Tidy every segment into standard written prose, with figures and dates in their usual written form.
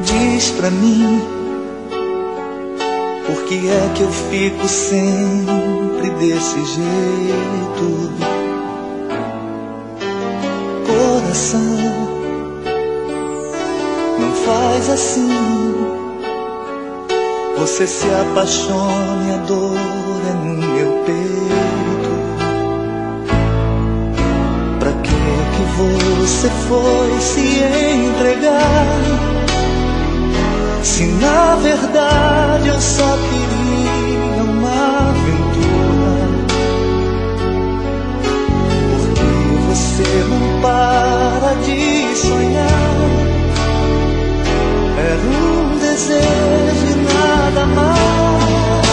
Diz pra mim, por que é que eu fico sempre desse jeito? Coração, não faz assim. Você se apaixone, a dor é no meu peito. Pra que você foi se entregar, se na verdade eu só queria uma aventura? Porque você não para de sonhar. Era um desejo e nada mais.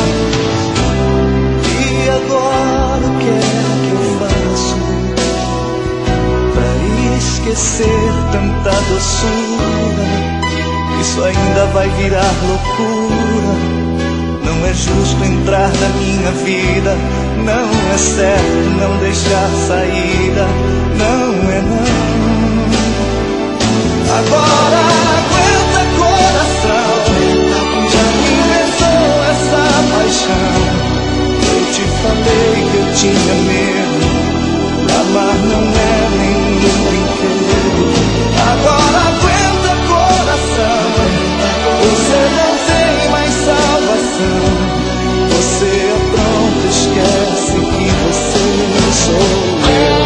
E agora o que é que eu faço pra esquecer tanta doçura? Isso ainda vai virar loucura. Não é justo entrar na minha vida, não é certo não deixar saída, não é não. Agora aguenta, coração, já me inventou essa paixão. Eu te falei que eu tinha medo, amar não é nenhum brinquedo. Agora aguenta, coração, você não tem mais salvação. Você é pronto, esquece que você sou eu.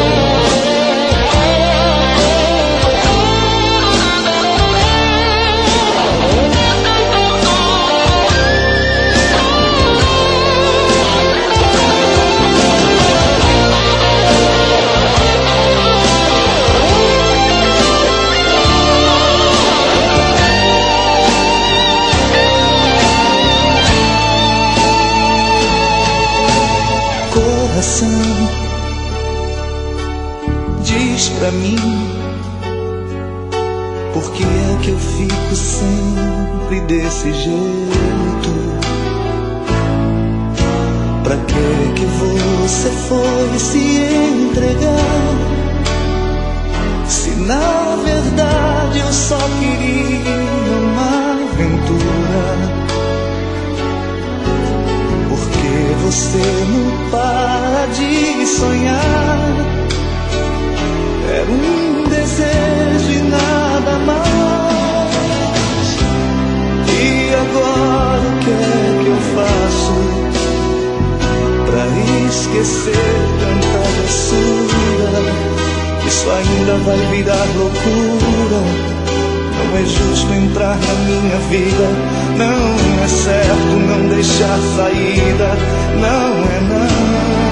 Diz pra mim, por que é que eu fico sempre desse jeito? Pra que você foi se entregar, se na verdade eu só queria uma aventura? Porque você não para de sonhar. Era um desejo e nada mais. E agora o que é que eu faço pra esquecer tanta doçura? Isso ainda vai virar loucura. Não é justo entrar na minha vida, não é certo não deixar saída, não é não.